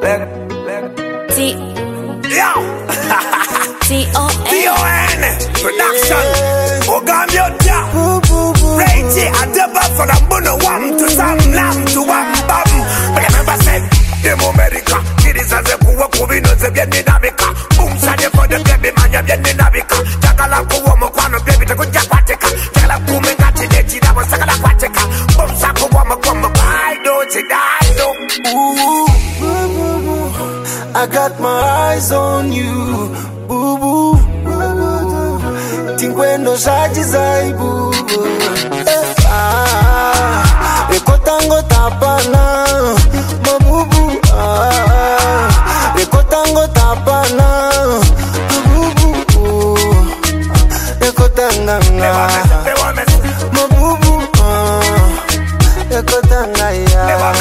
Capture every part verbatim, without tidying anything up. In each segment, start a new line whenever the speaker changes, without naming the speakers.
T.
Yo.
T O N.
T O N. Production. Ogambio ja. Reggie Adeba for the Bono one to some lamb to one bum. But remember said, Demo America. Kiddies as a kuwa kubino ze bien dinamika. Boom sanye for the baby man ya bien dinamika. Chakala kuwa mkwano baby to kunja kwatika. Chakala kume ngati nechi na wasakala kwatika. Boom sako wa mkwama baido chidaido.
Ooh, I got my eyes on you, boo boo. Tinkwendo shaji zai boo. Eh, ah, ekotango tapana, mabubu. Ah, ekotango tapana, mabubu. Ekotanganga, mabubu. Ah, ekotangaya.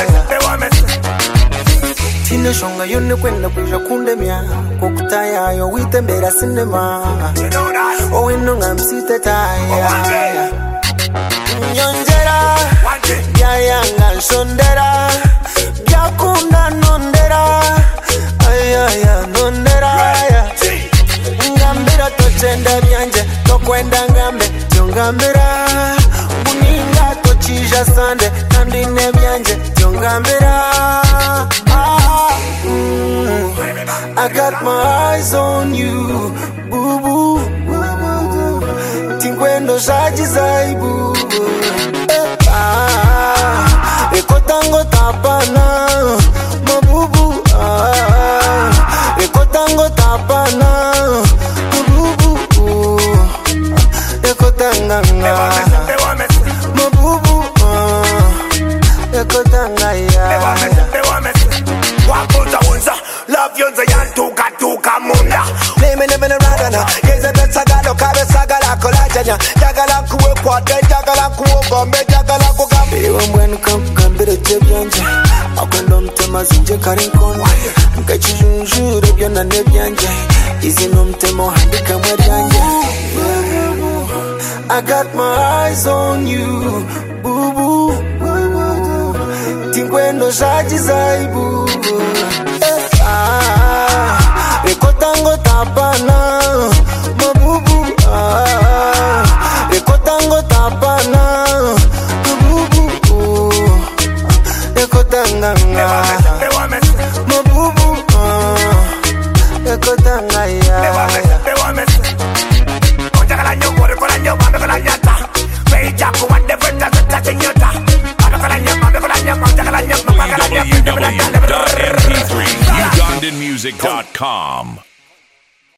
Tine shonga yone kwenda kuja kundemya kokutaya yo witembera cinema o ino ngamsite taya nyonjera ya yanga shondera yakunda nondera ayaya nondera ngambira tochenda byanje tokwenda ngambe tongambira uninga tochija sande kandi ne byanje tongambira. I got my eyes on you, boo boo. Tinkwendo shaji zai boo. Eh, ah, ekotango tapana, mabubu. Ah, ekotango tapana, mabubu. Ekotanganga, mabubu. Ah, ekotangaya.
Love yonza yantuka tuka munda.
Name never in a ragana. Yes, a better galo, cabe sagala, colagana. Jagala kuwe kwate, jagala kuwe gombe, jagala kugambi. When come, come to the Janja. I can don't tell my sister Karinkon. Mkachijunju, Rebiana Nebianja. Easy num temo, handicam with Janja. I got my eyes on you, boo boo. Tinkwendo shaji zai boo. Ah, ekotango tapana, mabubu. Ah, ekotango tapana, mabubu. Ekotanganga, mabubu. Ah, ekotangaya.
w w w dot m p three ugandan music dot com